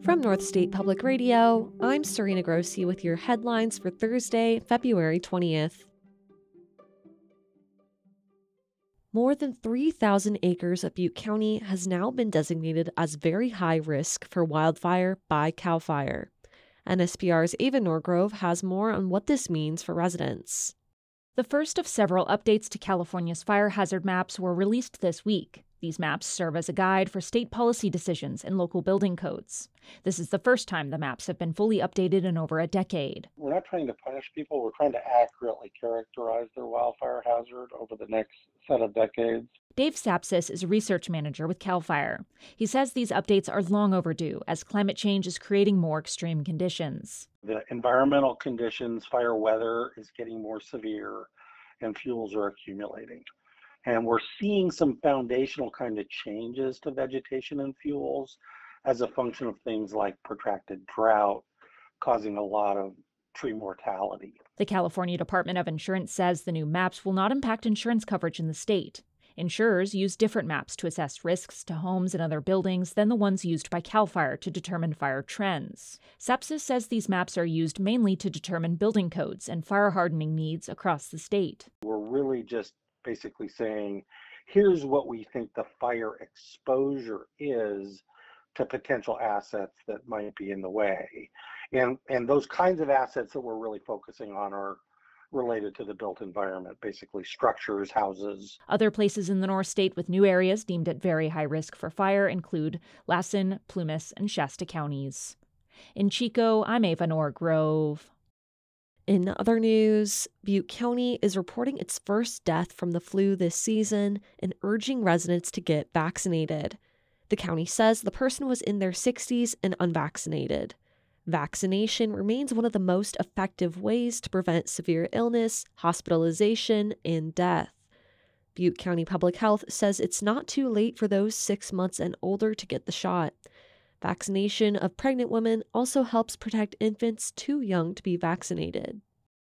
From North State Public Radio, I'm Serena Grossi with your headlines for Thursday, February 20th. More than 3,000 acres of Butte County has now been designated as very high risk for wildfire by CAL FIRE. NSPR's Ava Norgrove has more on what this means for residents. The first of several updates to California's fire hazard maps were released this week. These maps serve as a guide for state policy decisions and local building codes. This is the first time the maps have been fully updated in over a decade. We're not trying to punish people. We're trying to accurately characterize their wildfire hazard over the next set of decades. Dave Sapsis is a research manager with CAL FIRE. He says these updates are long overdue as climate change is creating more extreme conditions. The environmental conditions, fire weather is getting more severe and fuels are accumulating. And we're seeing some foundational kind of changes to vegetation and fuels as a function of things like protracted drought, causing a lot of tree mortality. The California Department of Insurance says the new maps will not impact insurance coverage in the state. Insurers use different maps to assess risks to homes and other buildings than the ones used by CAL FIRE to determine fire trends. Sapsis says these maps are used mainly to determine building codes and fire hardening needs across the state. We're really just basically saying, here's what we think the fire exposure is to potential assets that might be in the way. And those kinds of assets that we're really focusing on are related to the built environment, basically structures, houses. Other places in the North State with new areas deemed at very high risk for fire include Lassen, Plumas, and Shasta counties. In Chico, I'm Ava Norgrove. In other news, Butte County is reporting its first death from the flu this season and urging residents to get vaccinated. The county says the person was in their 60s and unvaccinated. Vaccination remains one of the most effective ways to prevent severe illness, hospitalization, and death. Butte County Public Health says it's not too late for those 6 months and older to get the shot. Vaccination of pregnant women also helps protect infants too young to be vaccinated.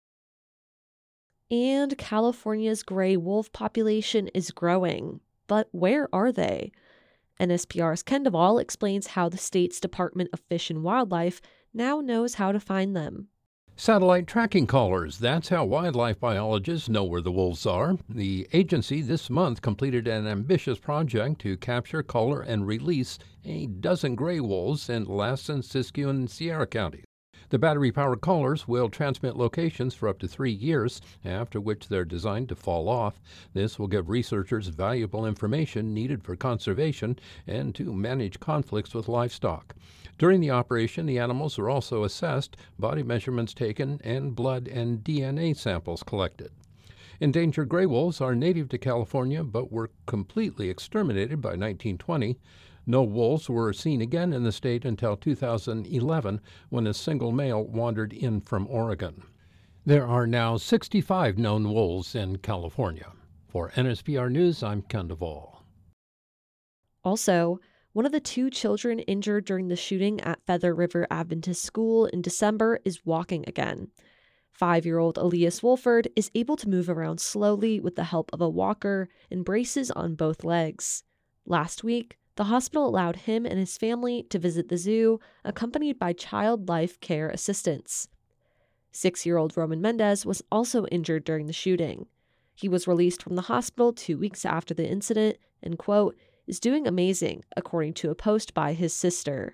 And California's gray wolf population is growing. But where are they? NSPR's Ken Duvall explains how the state's Department of Fish and Wildlife now knows how to find them. Satellite tracking collars. That's how wildlife biologists know where the wolves are. The agency this month completed an ambitious project to capture, collar, and release a dozen gray wolves in Lassen, Siskiyou, and Sierra counties. The battery-powered collars will transmit locations for up to 3 years, after which they're designed to fall off. This will give researchers valuable information needed for conservation and to manage conflicts with livestock. During the operation, the animals were also assessed, body measurements taken, and blood and DNA samples collected. Endangered gray wolves are native to California but were completely exterminated by 1920. No wolves were seen again in the state until 2011, when a single male wandered in from Oregon. There are now 65 known wolves in California. For NSPR News, I'm Ken Duvall. Also, one of the 2 children injured during the shooting at Feather River Adventist School in December is walking again. 5-year-old Elias Wolford is able to move around slowly with the help of a walker and braces on both legs. Last week, the hospital allowed him and his family to visit the zoo, accompanied by child life care assistants. 6-year-old Roman Mendez was also injured during the shooting. He was released from the hospital 2 weeks after the incident and, quote, is doing amazing, according to a post by his sister.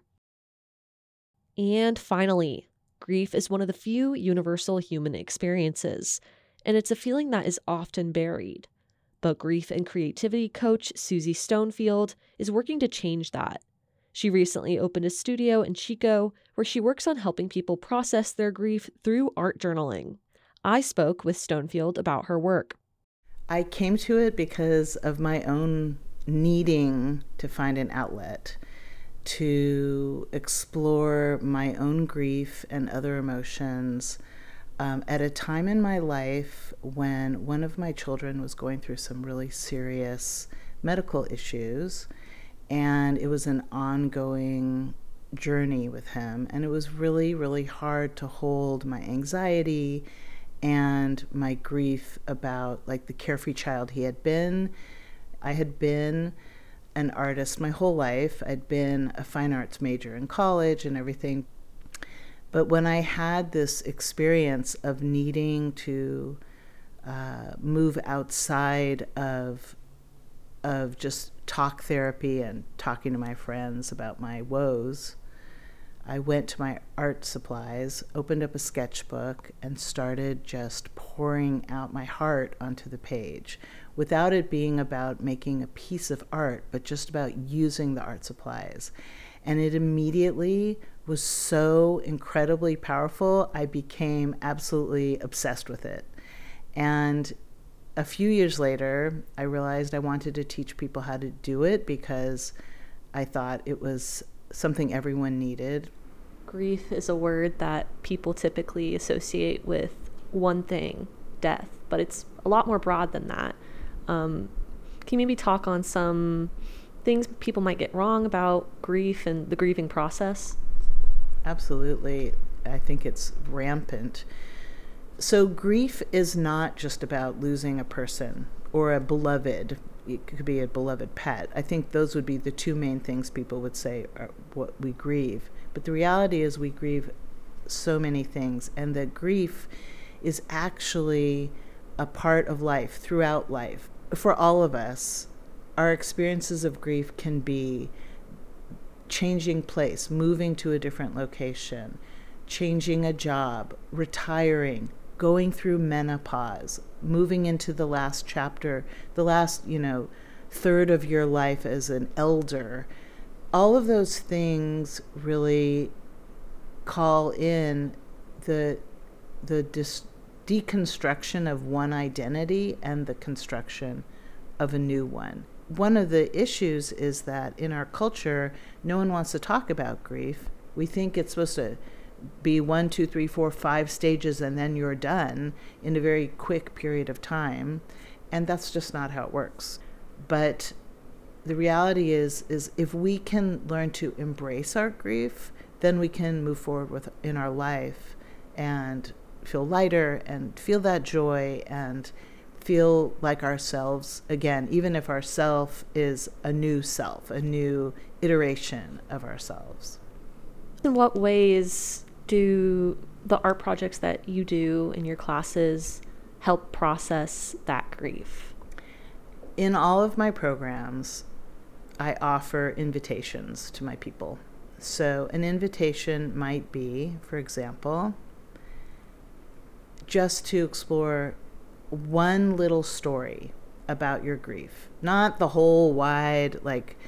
And finally, grief is one of the few universal human experiences, and it's a feeling that is often buried. But grief and creativity coach Susie Stonefield is working to change that. She recently opened a studio in Chico where she works on helping people process their grief through art journaling. I spoke with Stonefield about her work. I came to it because of my own needing to find an outlet to explore my own grief and other emotions at a time in my life when one of my children was going through some really serious medical issues, and it was an ongoing journey with him, and it was really, really hard to hold my anxiety and my grief about like the carefree child he had been, I had been, an artist my whole life. I'd been a fine arts major in college and everything. But when I had this experience of needing to move outside of just talk therapy and talking to my friends about my woes, I went to my art supplies, opened up a sketchbook, and started just pouring out my heart onto the page without it being about making a piece of art, but just about using the art supplies. And it immediately was so incredibly powerful, I became absolutely obsessed with it. And a few years later, I realized I wanted to teach people how to do it because I thought it was something everyone needed. Grief is a word that people typically associate with one thing, death, but it's a lot more broad than that. Can you maybe talk on some things people might get wrong about grief and the grieving process? Absolutely. I think it's rampant. So grief is not just about losing a person or a beloved. It could be a beloved pet. I think those would be the two main things people would say are what we grieve. But the reality is we grieve so many things, and that grief is actually a part of life, throughout life. For all of us, our experiences of grief can be changing place, moving to a different location, changing a job, retiring, going through menopause, moving into the last chapter, the last, third of your life as an elder. All of those things really call in the deconstruction of one identity and the construction of a new one. One of the issues is that in our culture, no one wants to talk about grief. We think it's supposed to be 1, 2, 3, 4, 5 stages and then you're done in a very quick period of time. And that's just not how it works. But the reality is if we can learn to embrace our grief, then we can move forward in our life and feel lighter and feel that joy and feel like ourselves again, even if our self is a new self, a new iteration of ourselves. In what ways do the art projects that you do in your classes help process that grief? In all of my programs, I offer invitations to my people. So an invitation might be, for example, just to explore one little story about your grief, not the whole wide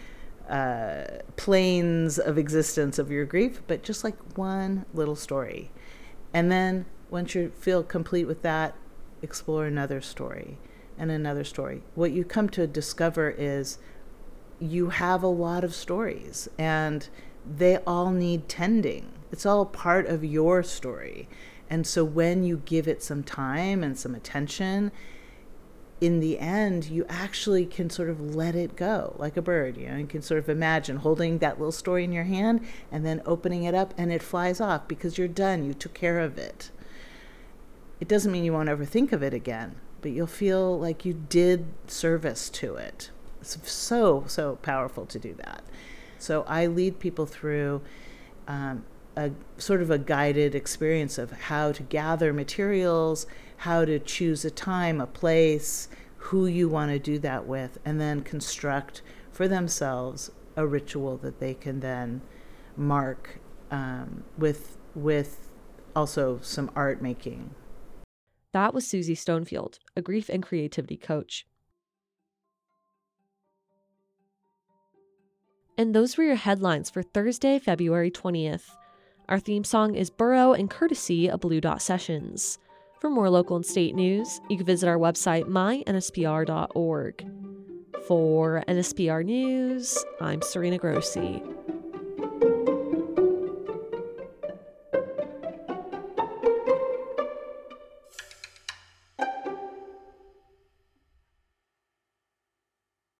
planes of existence of your grief, but just like one little story. And then once you feel complete with that, explore another story and another story. What you come to discover is you have a lot of stories and they all need tending. It's all part of your story. And so when you give it some time and some attention, in the end, you actually can sort of let it go like a bird. You can sort of imagine holding that little story in your hand and then opening it up and it flies off because you're done. You took care of it. It doesn't mean you won't ever think of it again, but you'll feel like you did service to it. It's so, so powerful to do that. So I lead people through a sort of a guided experience of how to gather materials, how to choose a time, a place, who you want to do that with, and then construct for themselves a ritual that they can then mark with also some art making. That was Susie Stonefield, a grief and creativity coach. And those were your headlines for Thursday, February 20th. Our theme song is Burrow and courtesy of Blue Dot Sessions. For more local and state news, you can visit our website, mynspr.org. For NSPR News, I'm Serena Grossi.